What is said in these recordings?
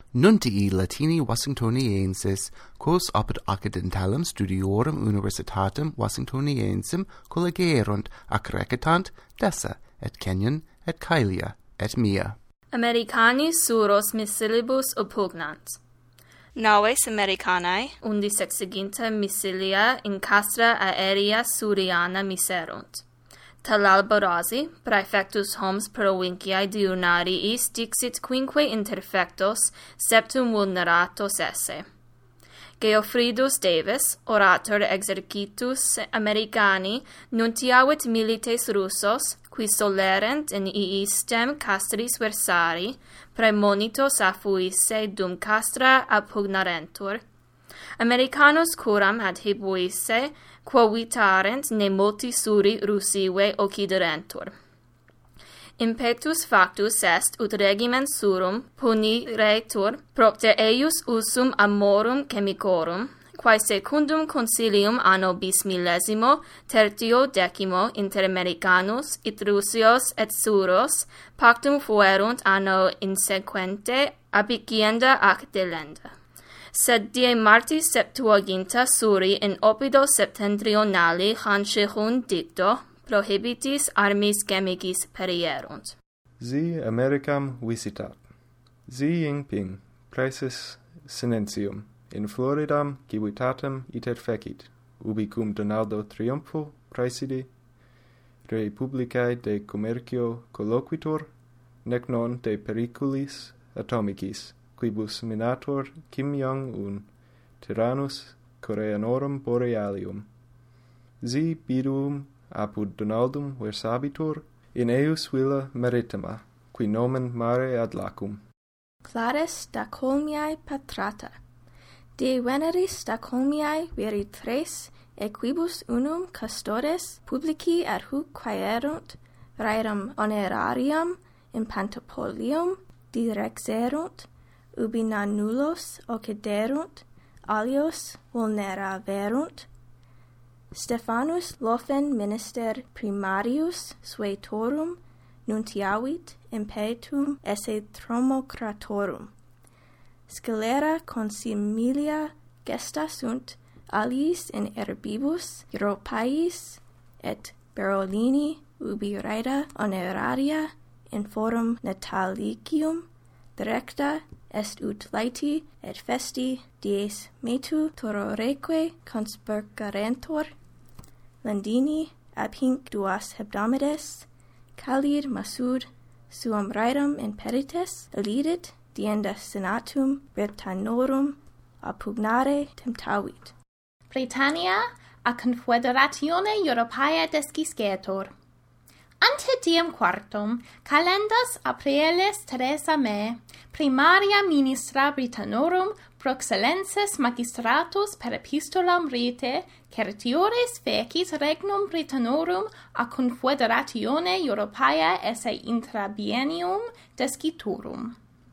Nuntii Latini Washingtoniensis, quos apud accidentalem studiorum universitatem Washingtoniensem collegerunt ac recetant Dessa, et Kenyon, et Caelia, et Mia. Americani suros missilibus oppugnant. Naves Americanae, Undi sexiginta missilia in castra aerea Suriana miserunt. Talalbarasi, praefectus homs provinciae diurnariis dixit quinque interfectos septum vulneratos esse. Geoffridus Davis, orator exercitus Americani, nuntiavit milites Russos, qui solerent in iistem castris versari, praemonitos affuisse dum castra appugnarentur. Americanos curam adhibuisse, quo vitarent ne multi suri Russive occiderentur. Impetus factus est ut regimen surum puniretur propter eius usum amorum chemicorum, quae secundum concilium anno bismillesimo tertio decimo inter Americanus et Russios et Suros pactum fuerunt anno insequente abicienda ac delenda. Sed die Martis Septuaginta suri in opido septentrionali hancihunt dicto, prohibitis armis chemicis perierunt. Zi Americam visitat. Zi ing ping, praesis silentium, in Floridam civitatem iter fecit, ubi cum Donaldo triumpho praesidi, Republicae de commercio colloquitur, nec non de periculis atomicis, quibus minator Kim Jong-un, tyrannus Coreanorum borealium. Zi bidum apud Donaldum versabitur, in eius villa maritima, qui nomen mare ad lacum. Clares Stockholmiae patrata. De veneris Stockholmiae veri tres, equibus unum custores publici ad huc quaerunt, raedam honorarium in Pantopolium direxerunt, ubi non nullos occiderunt, alios vulneraverunt. Stephanus Lofen minister primarius suetorum nuntiavit impetum esse tromocratorum. Scalera consimilia gesta sunt aliis in erbibus Europais et Berolini ubi raeda honoraria in forum natalicium directa est ut laeti et festi dies metu tororeque conspurgarentur. Landini ab hinc duas hebdomedes, Khalid Masud suam raedam in perites elidit dienda senatum Britannorum appugnare temptavit. Britannia a Confederatione Europaea desciscetur. Ante diem quartum, calendas Aprilis Teresa me, primaria ministra Britannorum proxellenses magistratus per epistolam rete, certiores fecit regnum Britannorum a Confederatione Europaea esse intrabiennium desciturum.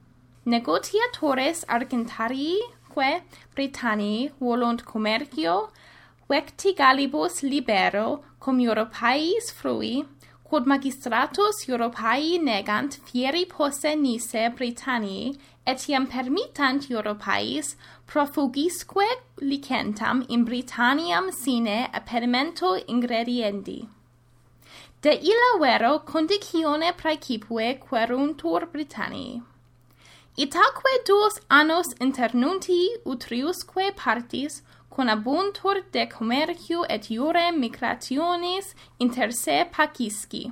Negotiatores argentarique Britanniae volunt commercio, vecti gallibus libero cum Europais frui, quod magistratus Europaei negant fieri posse nisse Britanniae, etiam permittant Europais profugisque licentam in Britanniam sine appedimento ingrediendi. De illa vero condicione praecipue queruntur Britanniae. Itaque duos annos internunti utriusque partis conabuntur de commercio et iure migrationis inter se pacisci.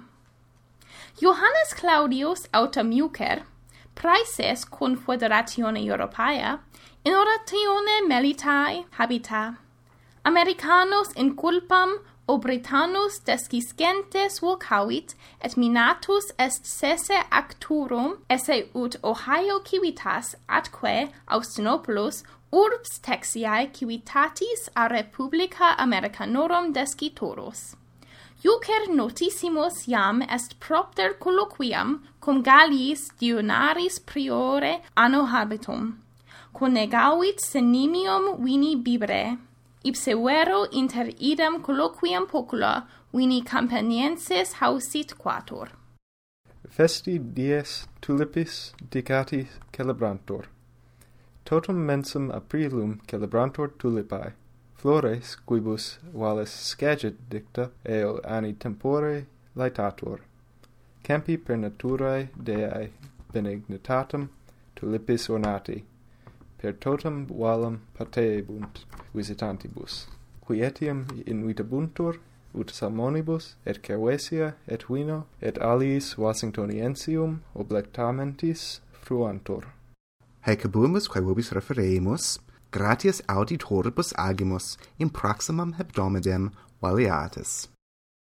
Johannes Claudius autem iucer, praeses Confederatione Europaea, in oratione militae habita. Americanos in culpam o Britannus desciscentes vocavit, et minatus est sese acturum, esse ut Ohio civitas atque Austinopolus urbs Texiae civitatis a Republica Americanorum desciturus. Iucer notissimus iam est propter colloquiam cum Galliis diurnaris priore anno habitum, conegavit senimium vini bibere, ipse vero inter idem colloquiam pocula vini campanienses hausit quator. Festi dies tulipis dicati celebrantur. Totum mensum aprilum celebrantur tulipae, flores quibus valles scagit dicta eo anni tempore laetatur. Campi per naturae Deae benignitatem tulipis ornati, per totum valum patebunt visitantibus, qui etiam invitabuntur ut salmonibus, et cervesia, et vino, et aliis Washingtoniensium oblectamentis fruantur. Haecabumus quae vobis referemus, gratias auditoribus agimus in proximum hebdomadem valiatis.